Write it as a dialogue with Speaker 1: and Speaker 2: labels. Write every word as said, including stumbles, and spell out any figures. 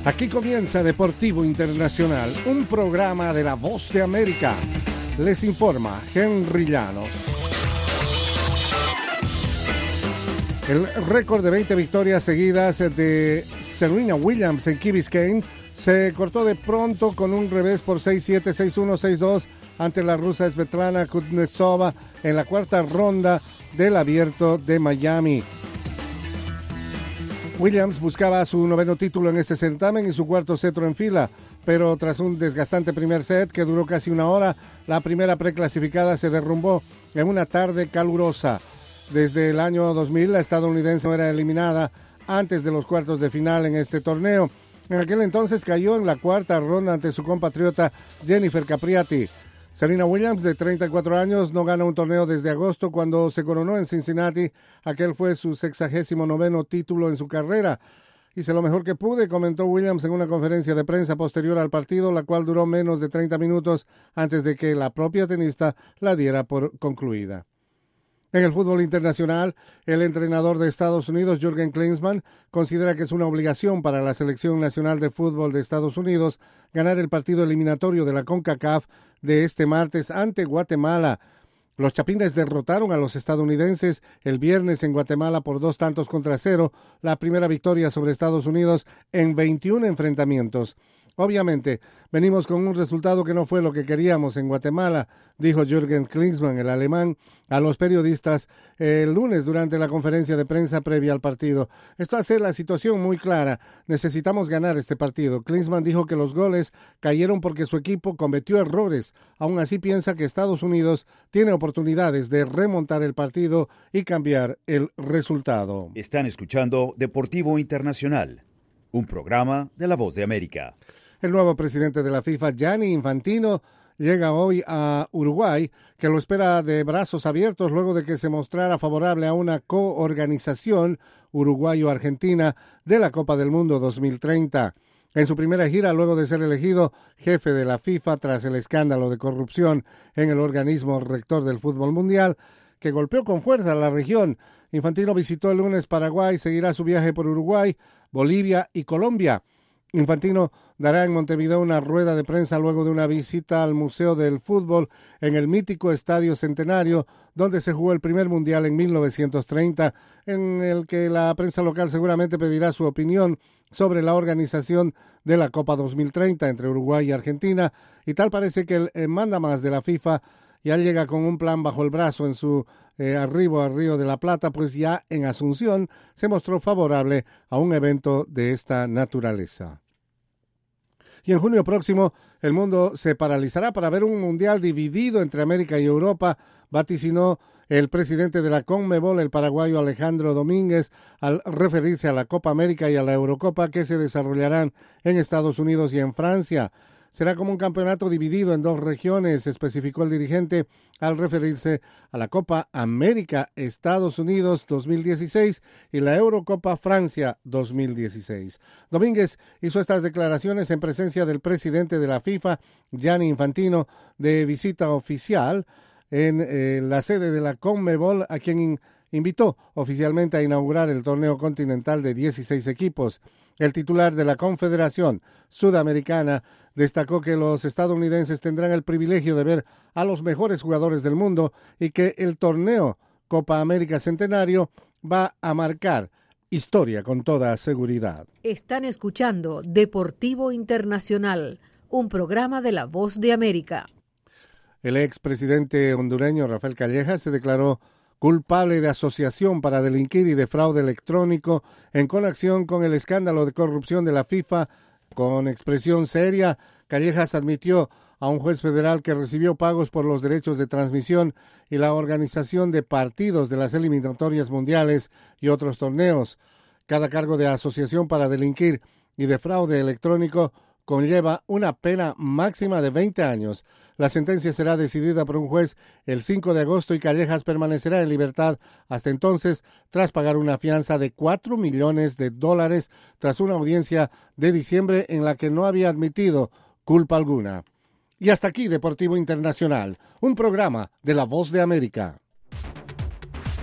Speaker 1: Aquí comienza Deportivo Internacional, un programa de La Voz de América. Les informa Henry Llanos. El récord de veinte victorias seguidas de Serena Williams en Key Biscayne se cortó de pronto con un revés por seis siete, seis uno, seis dos ante la rusa Svetlana Kuznetsova en la cuarta ronda del Abierto de Miami. Williams buscaba su noveno título en este certamen y su cuarto cetro en fila, pero tras un desgastante primer set que duró casi una hora, la primera preclasificada se derrumbó en una tarde calurosa. Desde el año dos mil, la estadounidense no era eliminada antes de los cuartos de final en este torneo. En aquel entonces cayó en la cuarta ronda ante su compatriota Jennifer Capriati. Serena Williams, de treinta y cuatro años, no gana un torneo desde agosto cuando se coronó en Cincinnati. Aquel fue su sexagésimo noveno título en su carrera. Hice lo mejor que pude, comentó Williams en una conferencia de prensa posterior al partido, la cual duró menos de treinta minutos antes de que la propia tenista la diera por concluida. En el fútbol internacional, el entrenador de Estados Unidos, Jürgen Klinsmann, considera que es una obligación para la Selección Nacional de Fútbol de Estados Unidos ganar el partido eliminatorio de la CONCACAF de este martes ante Guatemala. Los chapines derrotaron a los estadounidenses el viernes en Guatemala por dos tantos contra cero, la primera victoria sobre Estados Unidos en veintiún enfrentamientos. Obviamente, venimos con un resultado que no fue lo que queríamos en Guatemala, dijo Jürgen Klinsmann, el alemán, a los periodistas el lunes durante la conferencia de prensa previa al partido. Esto hace la situación muy clara. Necesitamos ganar este partido. Klinsmann dijo que los goles cayeron porque su equipo cometió errores. Aún así piensa que Estados Unidos tiene oportunidades de remontar el partido y cambiar el resultado.
Speaker 2: Están escuchando Deportivo Internacional, un programa de La Voz de América.
Speaker 1: El nuevo presidente de la FIFA, Gianni Infantino, llega hoy a Uruguay, que lo espera de brazos abiertos luego de que se mostrara favorable a una coorganización uruguayo-argentina de la Copa del Mundo dos mil treinta. En su primera gira, luego de ser elegido jefe de la FIFA tras el escándalo de corrupción en el organismo rector del fútbol mundial, que golpeó con fuerza a la región, Infantino visitó el lunes Paraguay, seguirá su viaje por Uruguay, Bolivia y Colombia. Infantino dará en Montevideo una rueda de prensa luego de una visita al Museo del Fútbol en el mítico Estadio Centenario, donde se jugó el primer mundial en mil novecientos treinta, en el que la prensa local seguramente pedirá su opinión sobre la organización de la Copa dos mil treinta entre Uruguay y Argentina, y tal parece que el mandamás de la FIFA ya llega con un plan bajo el brazo en su eh, arribo al Río de la Plata, pues ya en Asunción se mostró favorable a un evento de esta naturaleza. Y en junio próximo el mundo se paralizará para ver un mundial dividido entre América y Europa, vaticinó el presidente de la CONMEBOL, el paraguayo Alejandro Domínguez, al referirse a la Copa América y a la Eurocopa que se desarrollarán en Estados Unidos y en Francia. Será como un campeonato dividido en dos regiones, especificó el dirigente al referirse a la Copa América Estados Unidos dos mil dieciséis y la Eurocopa Francia dos mil dieciséis. Domínguez hizo estas declaraciones en presencia del presidente de la FIFA, Gianni Infantino, de visita oficial en eh, la sede de la CONMEBOL, a quien invitó oficialmente a inaugurar el torneo continental de dieciséis equipos. El titular de la Confederación Sudamericana destacó que los estadounidenses tendrán el privilegio de ver a los mejores jugadores del mundo y que el torneo Copa América Centenario va a marcar historia con toda seguridad.
Speaker 3: Están escuchando Deportivo Internacional, un programa de La Voz de América.
Speaker 1: El expresidente hondureño Rafael Callejas se declaró culpable de asociación para delinquir y de fraude electrónico en conexión con el escándalo de corrupción de la FIFA. Con expresión seria, Callejas admitió a un juez federal que recibió pagos por los derechos de transmisión y la organización de partidos de las eliminatorias mundiales y otros torneos. Cada cargo de asociación para delinquir y de fraude electrónico conlleva una pena máxima de veinte años. La sentencia será decidida por un juez el cinco de agosto y Callejas permanecerá en libertad hasta entonces tras pagar una fianza de cuatro millones de dólares tras una audiencia de diciembre en la que no había admitido culpa alguna. Y hasta aquí Deportivo Internacional, un programa de La Voz de América.